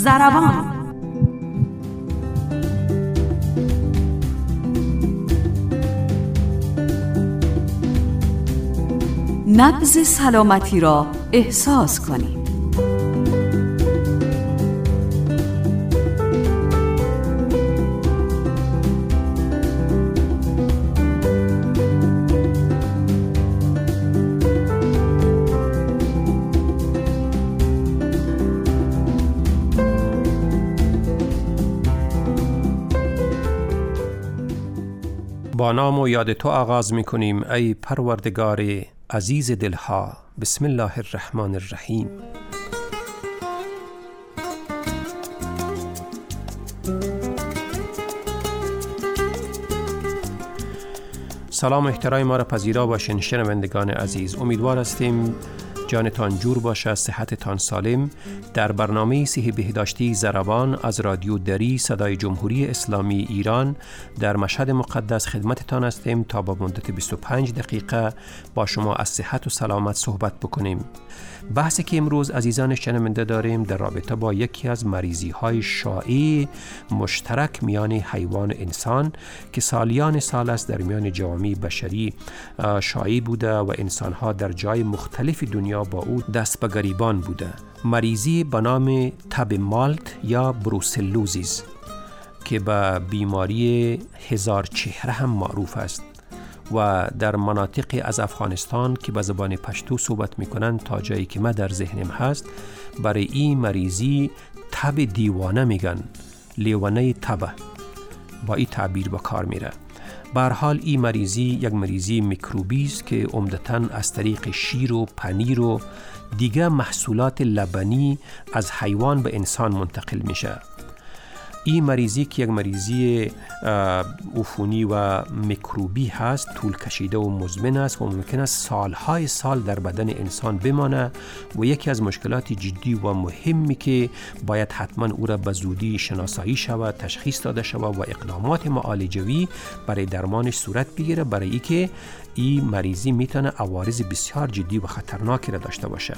ضربان. نبض سلامتی را احساس کنید. با نام و یاد تو آغاز می کنیم ای پروردگار عزیز دلها. بسم الله الرحمن الرحیم. سلام احترام ما را پذیرا باشین شنوندگان عزیز. امیدوار هستیم جانتان جور باشه، صحتتان سالم. در برنامه صحی بهداشتی ضربان از رادیو دری صدای جمهوری اسلامی ایران در مشهد مقدس خدمتتان هستیم تا با مدت 25 دقیقه با شما از صحت و سلامت صحبت بکنیم. بحثی که امروز عزیزان شنونده داریم در رابطه با یکی از مریضی های شایع مشترک میان حیوان و انسان که سالیان سال است در میان جوامع بشری شایع بوده و انسان ها در جای مختلف دنیا با او دست به گریبان بوده. مریضی به نام تب مالت یا بروسلوزیس که به بیماری هزار چهره هم معروف است و در مناطق از افغانستان که به زبان پشتو صحبت میکنن تا جایی که من در ذهنم هست برای این مریضی تب دیوانه میگن، لیوانه تب، با این تعبیر به کار میره. به هر حال این مریضی یک مریضی میکروبی است که عمدتاً از طریق شیر و پنیر و دیگر محصولات لبنی از حیوان به انسان منتقل میشه. این مریضی که یک مریضی عفونی و میکروبی هست طول کشیده و مزمن است و ممکن است سالهای سال در بدن انسان بمانه و یکی از مشکلات جدی و مهمی که باید حتما او را به زودی شناسایی شود، تشخیص داده شود و اقدامات معالجوی برای درمانش صورت بگیره، برای اینکه این مریضی میتونه عوارض بسیار جدی و خطرناکی را داشته باشه.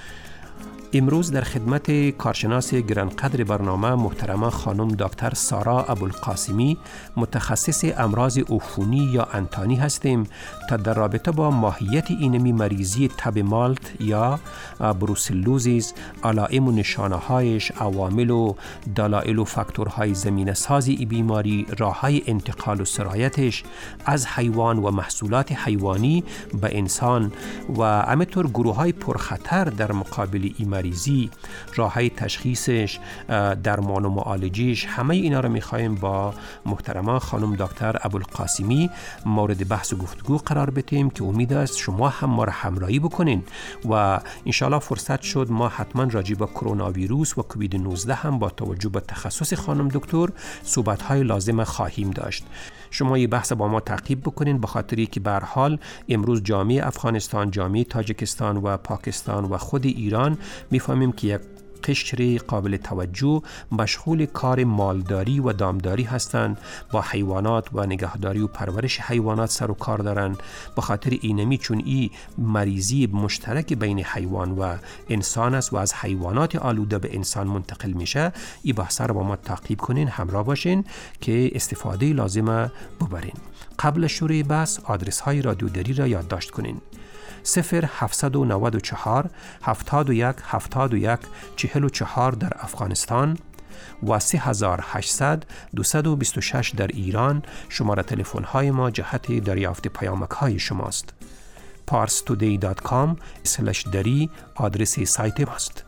امروز در خدمت کارشناس گرانقدر برنامه محترمه خانم دکتر سارا ابوالقاسمی متخصص امراض عفونی یا انتانی هستیم تا در رابطه با ماهیت اینمی مریضی تب مالت یا بروسلوزیس، علائم و نشانه هایش، عوامل و دلایل و فاکتورهای زمینه سازی ای بیماری، راههای انتقال و سرایتش از حیوان و محصولات حیوانی به انسان و همینطور گروه های پرخطر در مقابل این مریضی، راههای تشخیصش، درمان و معالجهش، همه اینا رو میخوایم با محترمه خانم دکتر ابوالقاسمی مورد بحث و گفتگو قرار بدیم که امید است شما هم ما را همراهی بکنین و انشالله فرصت شد ما حتما راجع به کرونا ویروس و کووید 19 هم با توجه به تخصص خانم دکتر صحبت‌های لازم خواهیم داشت. شما این بحث با ما تعقیب بکنین به خاطری که به هر حال امروز جامعه افغانستان، جامعه تاجیکستان و پاکستان و خود ایران میفهمیم که یک قشر قابل توجه مشغول کار مالداری و دامداری هستند، با حیوانات و نگهداری و پرورش حیوانات سر و کار دارند. به خاطر اینمی چون این مریضی مشترک بین حیوان و انسان است و از حیوانات آلوده به انسان منتقل میشه، این بحث را با ما تعقیب کنین، همراه باشین که استفاده لازمه ببرین. قبل شروع بحث آدرس های رادیو دری را یادداشت کنین: 0794 71 71 44 در افغانستان و 3800 226 در ایران. شماره تلفن های ما جهت دریافت پیامک های شماست. parstoday.com/dari آدرس سایت ماست.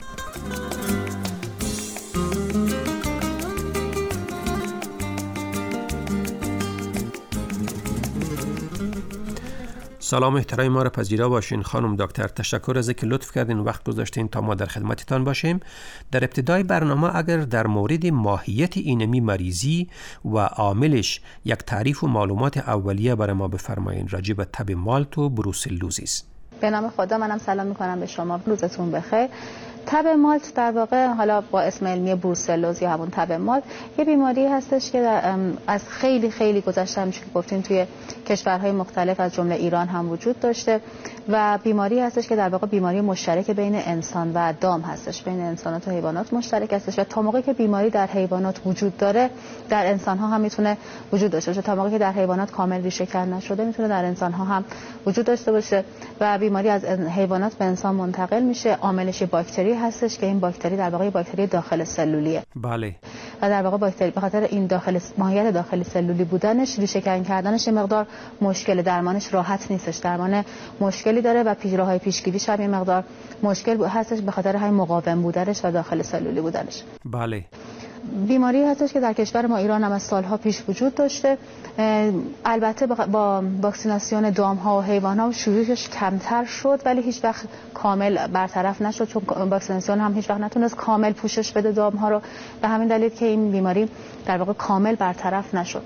سلام احترام ما را پذیرا باشین خانم دکتر. تشکر از اینکه لطف کردین وقت گذاشتین تا ما در خدمتتان باشیم. در ابتدای برنامه اگر در مورد ماهیت اینمی مریضی و عاملش یک تعریف و معلومات اولیه برای ما بفرمایین راجع به تب مالت و بروسلوزیس. به نام خدا، منم سلام میکنم به شما، روزتون بخیر. تب مالت در واقع حالا با اسم علمی بروسلوز یا همون تب مالت یه بیماری هستش که از خیلی خیلی گذشته همونجوری که گفتیم توی کشورهای مختلف از جمله ایران هم وجود داشته و بیماری هستش که در واقع بیماری مشترک بین انسان و دام هستش، بین انسانات و حیوانات مشترک هستش و تا موقعی که بیماری در حیوانات وجود داره در انسان ها هم میتونه وجود داشته باشه. تا موقعی که در حیوانات کامل ریشه کن نشده میتونه در انسان ها هم وجود داشته باشه و بیماری از حیوانات به انسان منتقل میشه. عاملش باکتری هستش که این باکتری در واقع باکتری داخل سلولیه. بله. و در واقع باکتری به خاطر این ماهیت داخل سلولی بودنش ریشه کن کردنش یه مقدار مشکل، درمانش راحت نیستش، درمان مشکلی داره و راههای پیشگیریش هم یه مقدار مشکل هستش به خاطر همین مقاوم بودنش و داخل سلولی بودنش. بله. بیماری هستش که در کشور ما ایران هم از سالها پیش وجود داشته. البته با واکسیناسیون دام‌ها و حیوان‌ها شیوعش کمتر شد ولی هیچ وقت کامل برطرف نشد چون واکسیناسیون هم هیچ وقت نتونست کامل پوشش بده دام‌ها رو، به همین دلیل که این بیماری در واقع کامل برطرف نشد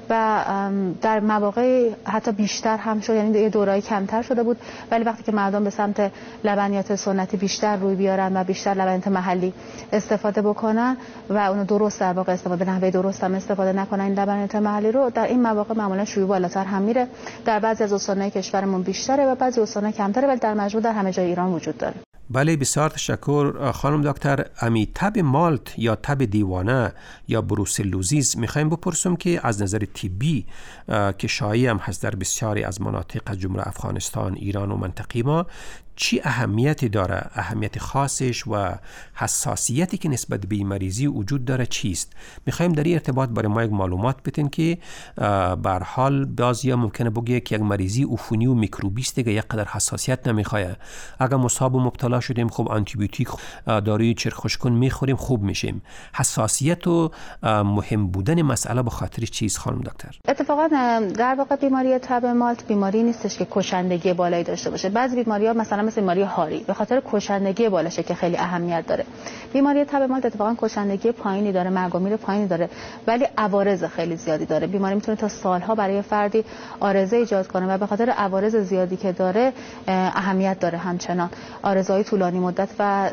و در مواقع حتی بیشتر هم شد، یعنی یه دوره‌ای کمتر شده بود ولی وقتی که مردم به سمت لبنیات سنتی بیشتر روی بیارن و بیشتر لبنیات محلی استفاده بکنن و اونو درست در واقع استفاده به نحوه درست هم استفاده نکنن این لبنیات محلی رو، در این مواقع معمولا شیوع بالاتر هم میره. در بعضی از استان‌های کشورمون بیشتره و بعضی استان‌ها کمتره ولی در مجموع در همه جای ایران وجود داره. بله، بسیار تشکر خانم دکتر. امی تب مالت یا تب دیوانه یا بروسلوزیس میخوایم بپرسم که از نظر طبی که شایع هم هست در بسیاری از مناطق از جمله افغانستان، ایران و منطقه ما، چی اهمیتی داره؟ اهمیت خاصش و حساسیتی که نسبت به این مریضی وجود داره چیست؟ میخوایم در این ارتباط برای ما یک معلومات بدین که به هر حال بعضیا ممکنه بگه که یک مریضی عفونی و میکروبی است دیگه یک قدر حساسیت نمیخواد. اگر مصاب و مبتلا شدیم خب آنتی بیوتیک داروی چرخ خشکون میخوریم خوب میشیم. حساسیت و مهم بودن مسئله به خاطر چیز خانم دکتر؟ اتفاقا در واقع بیماری تب مالت بیماری نیستش که کشندگی بالایی داشته باشه. بعضی بیماری‌ها مثلا بیماری هاری به خاطر کشندگی بالاشه که خیلی اهمیت داره. بیماری تب مالت اتفاقا کشندگی پایینی داره، مرگ و میر پایینی داره ولی عوارض خیلی زیادی داره. بیماری میتونه تا سالها برای فردی عارضه ایجاد کنه و به خاطر عوارض زیادی که داره اهمیت داره. همچنان عارضه‌های طولانی مدت و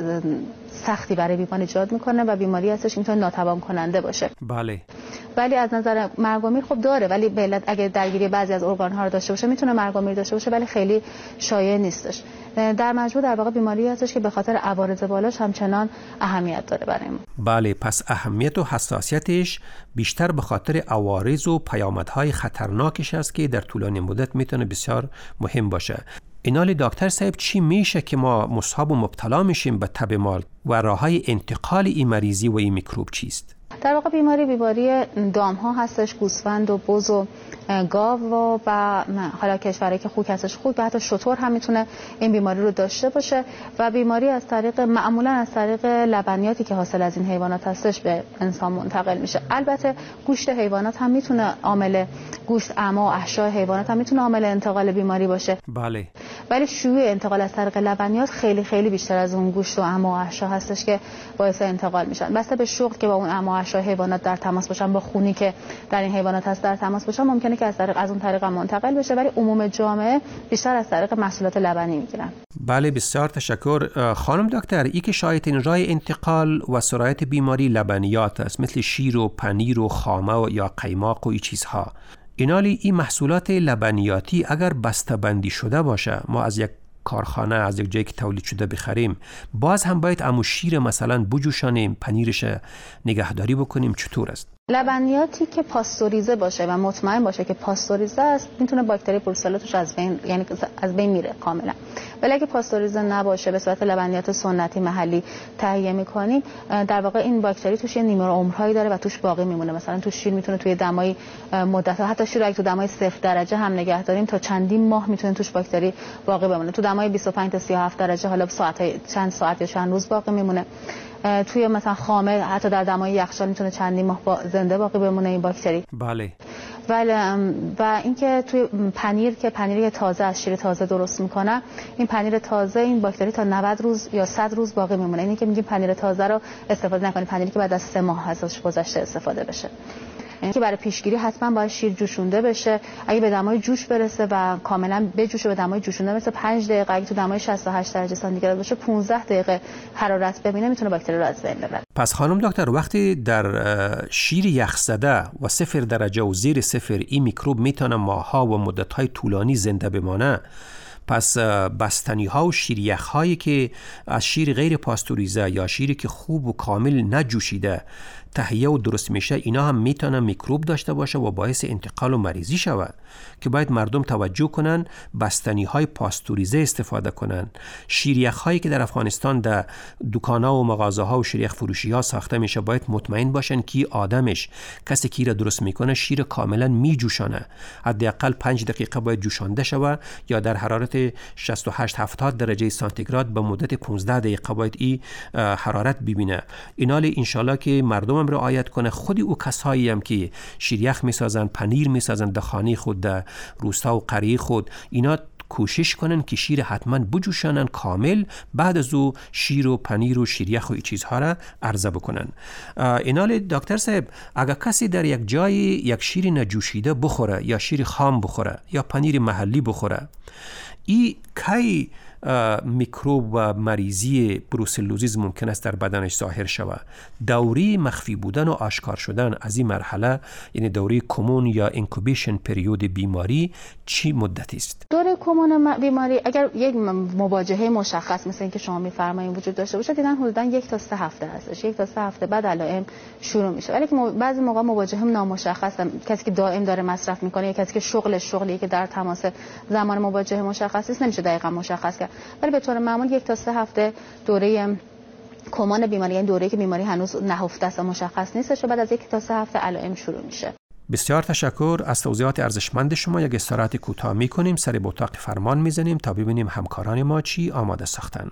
سختی برای بیماری ایجاد میکنه و بیماری هستش میتونه ناتوان کننده باشه. بله. ولی از نظر مرگ و میر خب داره، ولی به علت اگه درگیری بعضی از ارگان ها رو داشته باشه میتونه مرگ و میر داشته باشه ولی خیلی شایع نیستش. در مجموع در واقع بیماری هستش که به خاطر عوارض بالاش همچنان اهمیت داره برای ما. بله، پس اهمیت و حساسیتش بیشتر به خاطر عوارض و پیامدهای خطرناکش است که در طولانی مدت میتونه بسیار مهم باشه. اینالی دکتر صاحب چی میشه که ما مصاب و مبتلا میشیم به تب مالت و راههای انتقال این مریضی و این میکروب چیست؟ در واقع بیماری دام ها هستش، گوسفند و بز و گاو و حالا کشورهایی که خوک هستش خوک و حتی شتر هم میتونه این بیماری رو داشته باشه و بیماری معمولا از طریق لبنیاتی که حاصل از این حیوانات هستش به انسان منتقل میشه. البته گوشت حیوانات هم میتونه عامل، گوشت اعما و احشای حیوانات هم میتونه عامل انتقال بیماری باشه. بله. ولی شیوع انتقال از طریق لبنیات خیلی خیلی بیشتر از اون گوشت و اعما و احشا هستش که باعث انتقال میشن. بسته به شغل که با اون اعما و احشای حیوانات در تماس باشن، با خونی که در این حیوانات هست در تماس باشن، ممکنه که از اون طریق منتقل بشه ولی عموم جامعه بیشتر از طریق محصولات لبنی میگیرن. بله، بسیار تشکر خانم دکتر. ای که شایع‌ترین راه انتقال و سرایت بیماری لبنیات است، مثل شیر و پنیر و خامه و یا قیماق و این چیزها. اینالی این محصولات لبنیاتی اگر بسته‌بندی شده باشه، ما از یک کارخانه از یک جایی که تولید شده بخریم، باز هم باید امو شیر مثلا بجوشانیم، پنیرش نگهداری بکنیم، چطور است؟ لبنیاتی که پاستوریزه باشه و مطمئن باشه که پاستوریزه است میتونه باکتری بروسلا توش از بین میره کاملا. ولی اگه پاستوریزه نباشه، به صورت لبنیات سنتی محلی تهیه میکنیم، در واقع این باکتری توش یه نیمه عمرهایی داره و توش باقی میمونه. مثلا تو شیر میتونه توی دمای مدت، حتی شیر اگه تو دمای 0 درجه هم نگه داریم تا چندین ماه میتونه توش باکتری باقی بمونه. تو دمای 25 تا 37 درجه حالا چند ساعت یا چند روز باقی میمونه. توی مثلا خامه حتی در دمای یخچال میتونه چندین ماه زنده باقی بمونه این باکتری. بله. و اینکه توی پنیر که پنیری تازه از شیر تازه درست میکنه، این پنیر تازه این باکتری تا 90 روز یا 100 روز باقی میمونه. اینی که میگیم پنیر تازه رو استفاده نکنید، پنیری که بعد از 3 ماه ازش گذشته استفاده بشه. که برای پیشگیری حتما باید شیر جوشونده بشه. اگه به دمای جوش برسه و کاملا بجوشه، به دمای جوشونده مثل 5 دقیقه، اگه تو دمای 68 درجه سانتیگراد باشه 15 دقیقه حرارت ببینه، میتونه باکتری رو از بین ببره. پس خانم دکتر، وقتی در شیر یخ زده و 0 درجه و زیر 0 این میکروب میتونه ماه‌ها و مدت‌های طولانی زنده بمانه، پس بستنی ها و شیر یخ هایی که از شیر غیر پاستوریزه یا شیری که خوب و کامل نجوشیده تهیه و درست میشه، اینا هم میتونن میکروب داشته باشه و باعث انتقال و مریضی شود که باید مردم توجه کنن بستنی های پاستوریزه استفاده کنن. شیر یخ هایی که در افغانستان در دکانا و مغازه ها و شیر یخ فروشی ها ساخته میشه باید مطمئن باشن که آدمش کسی که را درست میکنه شیر کاملا میجوشانه، حداقل 5 دقیقه باید جوشانده شود یا در حرارت 68-70 درجه سانتیگراد به مدت 15 دقیقه باید این حرارت ببینه. اینال انشالله که مردم هم رعایت کنه. خودی او کسایی هم که شیر یخ میسازن، پنیر میسازن در خانه خود، در روستا و قریه خود، اینا کوشش کنن که شیر حتما بجوشانن کامل، بعد از او شیر و پنیر و شیر یخ و این چیزها را عرضه بکنن. اینال دکتر صاحب، اگر کسی در یک جای یک شیر نجوشیده بخوره یا شیر خام بخوره یا پنیر محلی بخوره، این کی میکروب و مریضی بروسلوزیس ممکن است در بدنش ظاهر شود؟ دوره مخفی بودن و آشکار شدن از این مرحله، یعنی دوره کمون یا اینکوبیشن پریود بیماری، چی مدتی است؟ دوره کمون بیماری اگر یک مواجهه مشخص مثل اینکه شما میفرمایید وجود داشته باشه، دیدن حدوداً 1 تا 3 هفته هستش. 1 تا 3 هفته بعد علائم شروع میشه. ولی بعضی موقع مواجهه نامشخص، کسی که دائم داره مصرف میکنه یا کسی که شغلی که در تماس زمان مواجهه مشخص است، نمیشه دقیقاً مشخص کرد. ولی به طور معمول 1 تا 3 هفته دوره کمان بیماری، یعنی دوره‌ای که بیماری هنوز نهفته است و مشخص نیستش، و بعد از 1 تا 3 هفته علائم شروع میشه. بسیار تشکر از توضیحات ارزشمند شما. یک استراحت کوتاه میکنیم، سر به اتاق فرمان میزنیم تا ببینیم همکاران ما چی آماده ساختن.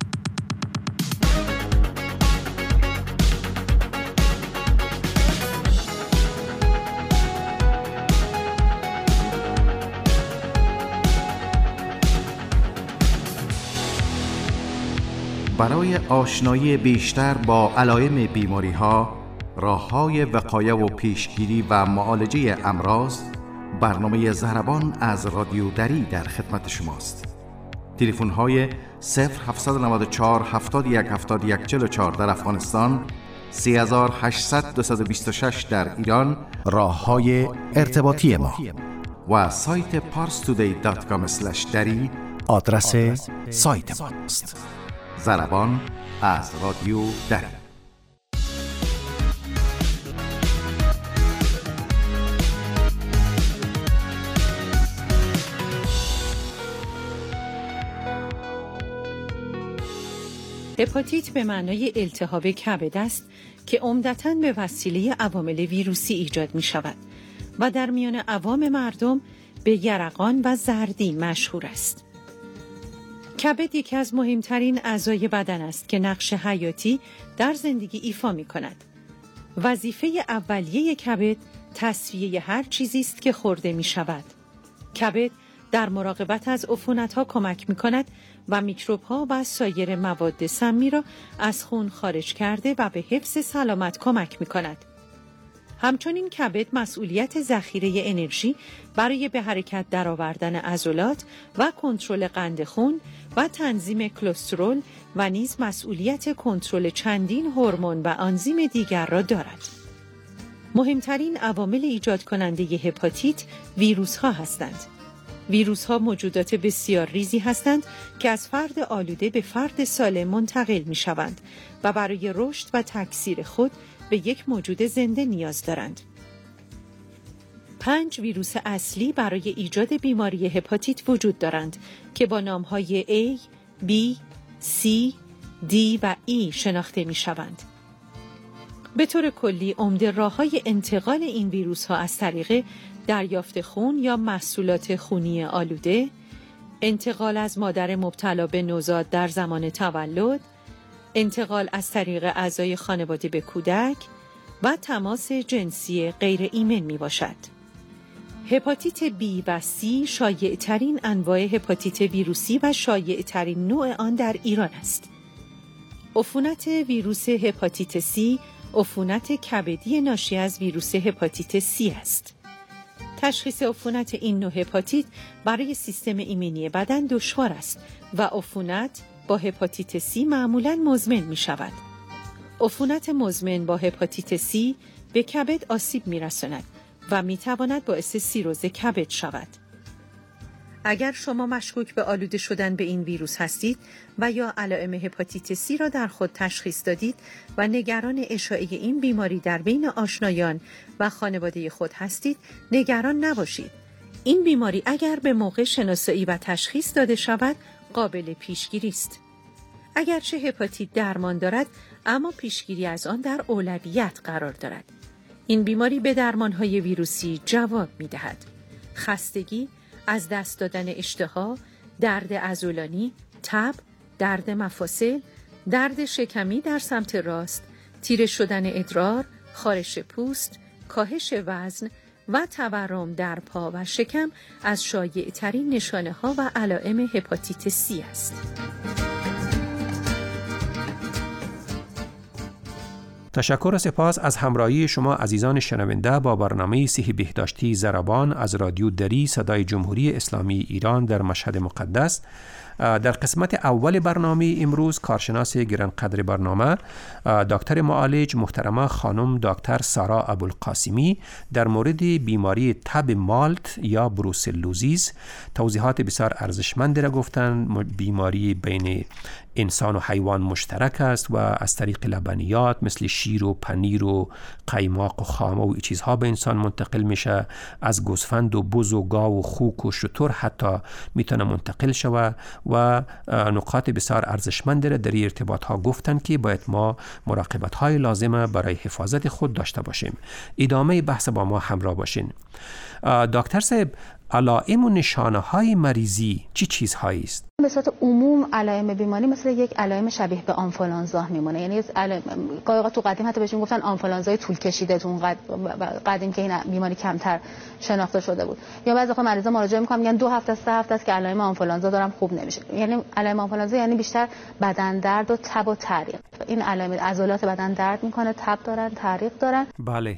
برای آشنایی بیشتر با علائم بیماری‌ها، راه‌های وقایه و پیشگیری و معالجه امراض، برنامه ضربان از رادیو دری در خدمت شماست. تلفن‌های 0794 71 71 44 در افغانستان، 3800 226 در ایران راه‌های ارتباطی ما و سایت parstoday.com/dari آدرس سایت ماست. ضربان از رادیو دری. هپاتیت به معنای التهاب کبد است که عمدتاً به وسیله عوامل ویروسی ایجاد می شود و در میان عوام مردم به یرقان و زردی مشهور است. کبد یکی از مهمترین اعضای بدن است که نقش حیاتی در زندگی ایفا می کند. وظیفه اولیه کبد تصفیه هر چیزی است که خورده می شود. کبد در مراقبت از عفونت‌ها کمک می کند و میکروب‌ها و سایر مواد سمی را از خون خارج کرده و به حفظ سلامت کمک می کند. همچنین کبد مسئولیت ذخیره انرژی برای به حرکت درآوردن عضلات و کنترل قند خون و تنظیم کلسترول و نیز مسئولیت کنترل چندین هورمون و آنزیم دیگر را دارد. مهمترین عوامل ایجاد کننده هپاتیت ویروس ها هستند. ویروس ها موجودات بسیار ریزی هستند که از فرد آلوده به فرد سالم منتقل می شوند و برای رشد و تکثیر خود به یک موجود زنده نیاز دارند. 5 ویروس اصلی برای ایجاد بیماری هپاتیت وجود دارند که با نام‌های A، B، C، D و E شناخته می‌شوند. به طور کلی عمده راه‌های انتقال این ویروس‌ها از طریق دریافت خون یا محصولات خونی آلوده، انتقال از مادر مبتلا به نوزاد در زمان تولد، انتقال از طریق اعضای خانواده به کودک و تماس جنسی غیر ایمن می باشد. هپاتیت B و C شایع‌ترین انواع هپاتیت ویروسی و شایع‌ترین نوع آن در ایران است. عفونت ویروس هپاتیت C عفونت کبدی ناشی از ویروس هپاتیت C است. تشخیص عفونت این نوع هپاتیت برای سیستم ایمنی بدن دشوار است و عفونت با هپاتیت C معمولاً مزمن می شود. عفونت مزمن با هپاتیت C به کبد آسیب می رساند و می تواند باعث سیروز کبد شود. اگر شما مشکوک به آلوده شدن به این ویروس هستید و یا علائم هپاتیت C را در خود تشخیص دادید و نگران اشاعه این بیماری در بین آشنایان و خانواده خود هستید، نگران نباشید. این بیماری اگر به موقع شناسایی و تشخیص داده شود، قابل پیشگیری است. اگرچه هپاتیت درمان دارد، اما پیشگیری از آن در اولویت قرار دارد. این بیماری به درمانهای ویروسی جواب می‌دهد. خستگی، از دست دادن اشتها، درد عضلانی، تب، درد مفاصل، درد شکمی در سمت راست، تیره شدن ادرار، خارش پوست، کاهش وزن و تورم در پا و شکم از شایع‌ترین نشانه‌ها و علائم هپاتیت C است. تشکر و سپاس از همراهی شما عزیزان شنونده با برنامه صحی بهداشتی ضربان از رادیو دری صدای جمهوری اسلامی ایران در مشهد مقدس. در قسمت اول برنامه امروز کارشناس گرانقدر برنامه دکتر معالج محترمه خانم دکتر سارا ابوالقاسمی در مورد بیماری تب مالت یا بروسلوزیس توضیحات بسیار ارزشمند را گفتند. بیماری بین انسان و حیوان مشترک است و از طریق لبنیات مثل شیر و پنیر و قیماق و خامه و این چیزها به انسان منتقل میشه. از گوسفند و بز و گاو و خوک و شتر حتی میتونه منتقل شود و نکات بسیار ارزشمند را در ارتباط ها گفتن که باید ما مراقبت های لازمه برای حفاظت خود داشته باشیم. ادامه بحث با ما همراه باشین. دکتر صاحب، علائم و نشانه های مریضی چی چیزهایی است؟ به صورت عموم علائم بیماری مثل یک علائم شبیه به آنفولانزا میمونه. یعنی گاهی تو قدیم حتی بهشون گفتن آنفولانزای طول کشیده، تو قدیم که این بیماری کمتر شناخته شده بود. یا بعضی وقتا مریضا مراجعه میکنن میگن 2 هفته 3 هفته است که علائم آنفولانزا دارم خوب نمیشه. یعنی علائم آنفولانزا یعنی بیشتر بدن درد و تب و تعریق. این علائم عضلات بدن درد میکنه، تب دارن، تعریق دارن. بله.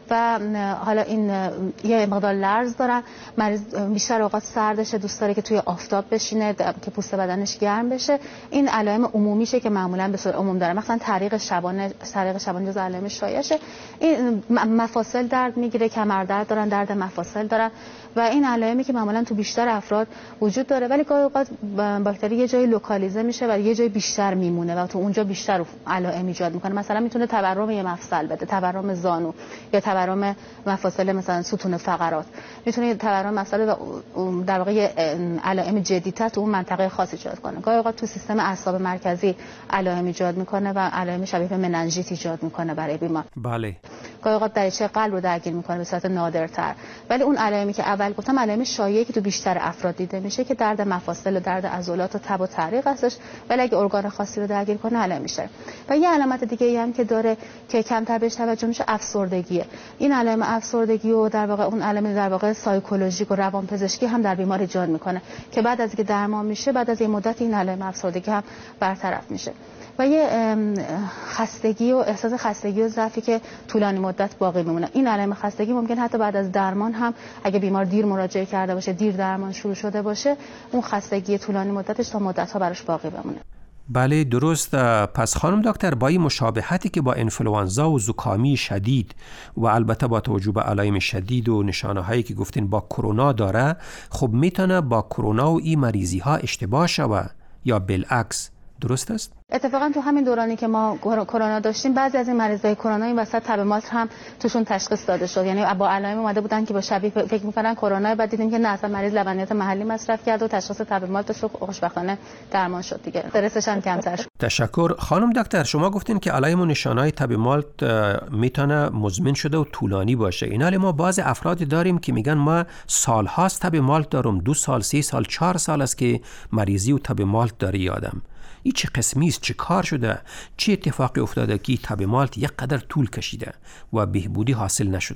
و حالا این یه مقدار لرز دارن. مریض بیشتر اوقات سردشه، دوست داره که توی آفتاب بشینه که پوست بدنش گرم بشه. این علائم عمومیشه که معمولا به صورت عموم داره. مثلا تعریق شبانه جز علائم شایعشه. این مفاصل درد میگیره، کمر درد دارن، درد مفاصل دارن و این علائمی که معمولا تو بیشتر افراد وجود داره، ولی گاهی اوقات باکتری یه جایی لوکالیزه میشه و یه جای بیشتر میمونه و تو اونجا بیشتر علائم ایجاد میکنه. مثلا میتونه تورم یه مفصل بده، تورم زانو یا تورم مفاصل مثلا ستون فقرات، میتونه تورم مفصل و در واقع علائم جدی‌تر تو اون منطقه خاص ایجاد کنه. گاهی اوقات تو سیستم اعصاب مرکزی علائم ایجاد میکنه و علائم شبیه به مننژیت ایجاد میکنه برای بیمار. بله. گاهی اوقات دریچه قلب رو درگیر میکنه به صورت نادرتر. ولی اون علائمی که اول گفتم علائم شایعی که تو بیشتر افراد دیده میشه که درد مفاصل و درد عضلات و تب و تعریق هستش، ولی اگه ارگان خاصی رو درگیر کنه علائم میشه. و یه علامت دیگه ای هم که داره که کمتر بهش توجه میشه افسردگیه. این علائم افسردگی و در واقع اون علائم در واقع سایکولوژیک و روانپزشکی هم در بیمار ایجاد میکنه که بعد از اینکه درمان میشه، بعد از یه مدت این علائم افسردگی هم برطرف میشه. و یه خستگی و احساس خستگی و ضعفی که طولانی مدت باقی میمونه. این علائم خستگی ممکن حتی بعد از درمان هم اگه بیمار دیر مراجعه کرده باشه، دیر درمان شروع شده باشه، اون خستگی طولانی مدتش تا مدت‌ها براش باقی بمونه. بله درست. پس خانم دکتر، با این مشابهتی که با انفلوانزا و زکامی شدید و البته با توجه به علائم شدید و نشانه هایی که گفتین با کرونا داره، خب میتونه با کرونا و این مریضی ها اشتباه شود یا بالعکس، درست است؟ اتفاقا تو همین دورانی که ما کرونا داشتیم، بعضی از این مریضای کرونا این وسط تب مالت هم توشون تشخیص داده شد. یعنی با علائم اومده بودن که با شبیه فکر می‌کردن کرونا، بعد دیدیم که نه، اصلا مریض لبنیات محلی مصرف کرد و تشخیص تب مالتش رو خوشبختانه درمان شد دیگه. استرسش هم کمتر شد. تشکر. خانم دکتر، شما گفتین که علائم و نشانه‌های تب مالت میتونه مزمن شده و طولانی باشه. اینا ما بعضی افراد داریم که میگن ما سال‌هاست تب مالت دارم، 2 سال، 3 سال، 4 سال است که مریضی و تب مالت داره یادم. این چه قسمی است؟ چه کار شده؟ چه اتفاقی افتاده که تب مالت یک قدر طول کشیده و بهبودی حاصل نشده؟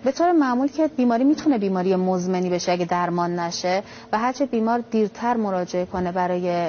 به طور معمول که بیماری میتونه بیماری مزمنی بشه اگه درمان نشه و هرچه بیمار دیرتر مراجعه کنه برای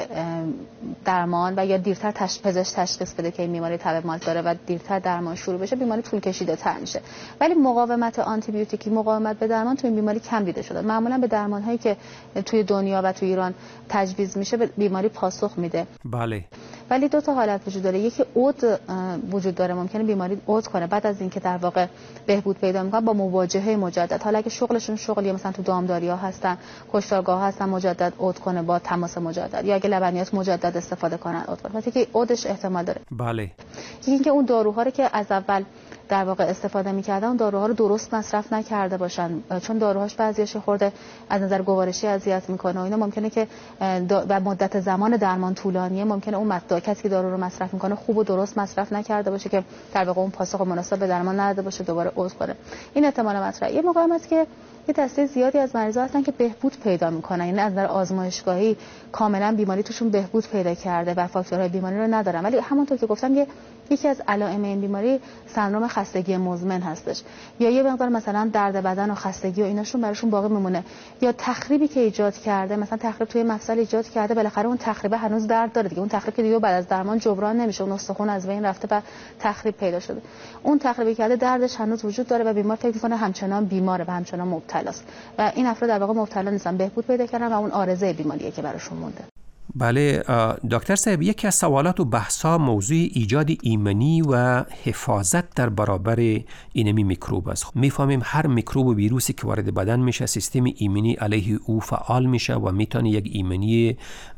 درمان و یا دیرتر پزشک تشخیص بده که این بیماری تب مالت داره و دیرتر درمان شروع بشه، بیماری طول کشیده تر میشه. ولی مقاومت آنتی بیوتیکی، مقاومت به درمان تو این بیماری کم دیده شده. معمولا به درمان هایی که توی دنیا و توی ایران تجویز میشه به بیماری پاسخ میده. بله. ولی دو تا حالت وجود داره. یکی عود وجود داره، ممکنه بیماری عود کنه بعد از اینکه در واقع بهبود پیدا میکنه با مواجهه مجدد. حالا اگه شغلشون شغلی مثلا تو دامداری‌ها هستن، کشتارگاه هستن، مجدد عود کنه با تماس مجدد، یا اگه لبنیات مجدد استفاده کنن عود کنه. وقتی که عودش احتمال داره. بله. اینکه اون داروها رو که از اول در واقع استفاده می‌کردن اون داروها رو درست مصرف نکرده باشن، چون داروهاش بعضیش خورده از نظر گوارشی اذیت میکنه و اینا ممکنه که و مدت زمان درمان طولانیه، ممکنه اون کسی که دارو رو مصرف میکنه خوب و درست مصرف نکرده باشه که در واقع اون پاسخ مناسب به درمان نداده باشه، دوباره عود کنه. این احتمال مطرحه. یه موقع هست که یه دسته زیادی از مریضا هستن که بهبود پیدا میکنن، یعنی از نظر آزمایشگاهی کاملا بیماری توشون بهبود پیدا کرده و فاکتورهای بیماری رو ندارن، ولی همونطور که گفتم یکی از علائم این بیماری سندرم خستگی مزمن هستش، یا یه مقدار مثلا درد بدن و خستگی و ایناشون براشون باقی میمونه، یا تخریبی که ایجاد کرده، مثلا تخریب توی مفصل ایجاد کرده، بالاخره اون تخریب هنوز درد داره دیگه، اون تخریب که دیگه بعد از درمان جبران نمیشه، اون استخوان از بین رفته و تخریب پیدا شده، اون تخریبی کرده دردش هنوز وجود داره و بیمار فکر میکنه همچنان بیماره و همچنان مبتلا است و این افراد در واقع مبتلا نیستن، بهبود پیدا کردن و اون عارضه بیماریه که براشون مونده. بله دکتر صاحب، یکی از سوالات و بحث‌ها موضوع ایجاد ایمنی و حفاظت در برابر اینمی میکروب است. میفهمیم هر میکروب و ویروسی که وارد بدن میشه سیستم ایمنی علیه او فعال میشه و میتونه یک ایمنی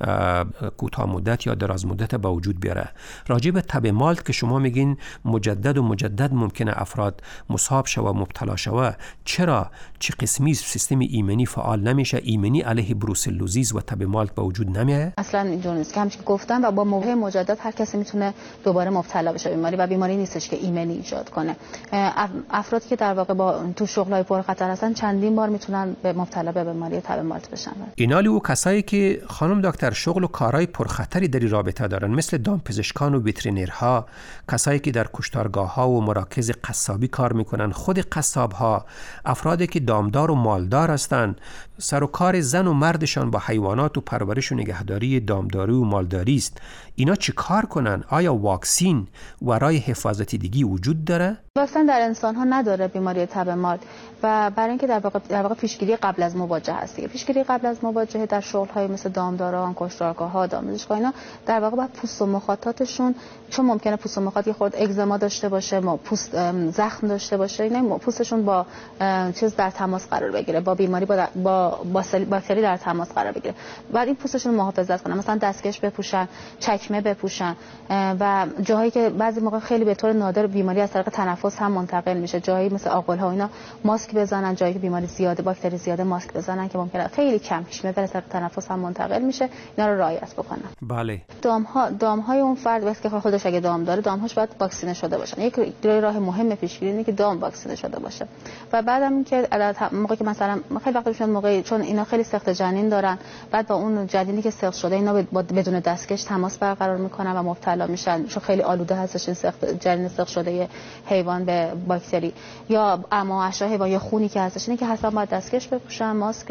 کوتاه مدت یا دراز مدت به وجود بیاره. راجع به تب مالت که شما میگین مجدد ممکنه افراد مصاب شوه و مبتلا شوه، چرا چه قسمی سیستم ایمنی فعال نمیشه؟ ایمنی علیه بروسلوزیس و تب مالت به وجود نمیاد؟ اصلا اینجور نیست که همچنین که گفتم و با مواجهه مجدد هر کسی میتونه دوباره مبتلا بشه بیماری و بیماری نیستش که ایمنی ایجاد کنه. افرادی که در واقع با تو شغلای پرخطر هستن چندین بار میتونن به مبتلا به بیماری تب مالت بشن. اینالی و کسایی که خانم دکتر شغل و کارهای پرخطری در رابطه دارن، مثل دامپزشکان و وترینرها، کسایی که در کشتارگاه‌ها و مراکز قصابی کار میکنن، خود قصاب‌ها، افرادی که دامدار و مالدار هستن، سر و کار زن و مردشان با حیوانات و پرورش و نگهداری دامداری و مالداری است، اینا چی کار کنن؟ آیا واکسین ورای حفاظتی دیگی وجود داره؟ واکسن در انسان ها نداره بیماری تب مالت و برای اینکه در واقع پیشگیری قبل از مواجهه است. پیشگیری قبل از مواجهه در شغل های مثل دامداران، کشتارگاه ها، دامپزشک‌ها اینا در واقع با پوست و مخاطاتشون، چون ممکنه پوست و مخاط خود اگزما داشته باشه، پوست زخم داشته باشه، اینا پوستشون با چیز در تماس قرار بگیره، با بیماری با باکتری در تماس قرار بگیره. بعد این پوستشون محافظت کنن، مثلا دستکش بپوشن، چکمه بپوشن و جاهایی که بعضی موقع خیلی به طور نادر بیماری از طریق تنفس هم منتقل میشه، جایی مثل آغل‌ها اینا ماسک بزنن، جایی که بیماری زیاده، باکتری زیاده ماسک بزنن که ممکنه خیلی کم پیش بیاد از طریق تنفس هم منتقل میشه، اینا رو رعایت بکنن. بله. دام‌های اون فرد واسه که خودش اگه دام داره، دام‌هاش باید واکسینه شده باشن. یک راه مهم پیشگیری اینه که دام واکسینه شده باشه. و بعدم که موقعی که مثلا خیلی وقت میشن موقعی چون اینا خیلی سخت جنین دارن، بعد با اون جنینی که سخت شده اینا بدون دستکش تماس برقرار میکنن و مبتلا میشن، چون خیلی آلوده هستش این سخت جنین سخت شده حیوان به باکتری یا امعاش‌های حیوان یا خونی که هستش، اینه که حتما باید دستکش بپوشن،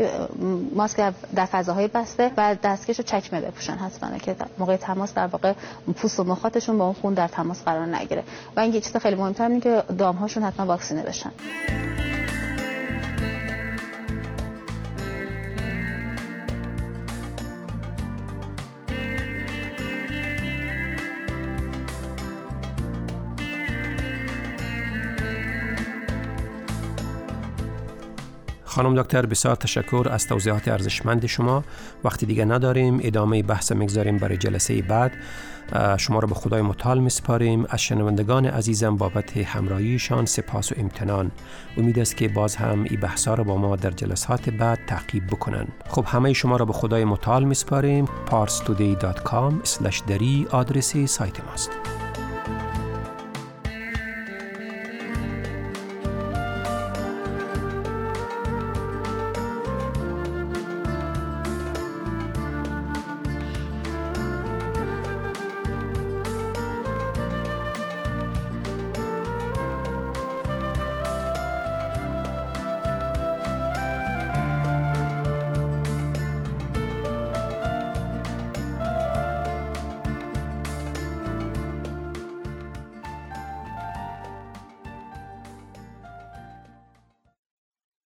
ماسک در فضاهای بسته و دستکش و چکمه بپوشن حتما که موقع تماس در واقع پوست و مخاطشون با اون خون در تماس قرار نگیره. و این چیز خیلی مهم‌تره اینه که دام‌هاشون حتما واکسینه بشن. خانم دکتر بسیار تشکر از توضیحات ارزشمند شما. وقتی دیگه نداریم، ادامه بحث میگذاریم برای جلسه بعد. شما را به خدای متعال میسپاریم. از شنوندگان عزیزم بابت همراهیشان سپاس و امتنان. امید است که باز هم این بحثا را با ما در جلسات بعد تعقیب بکنن. خب همه شما را به خدای متعال میسپاریم. parstoday.com/dari آدرس سایت ماست.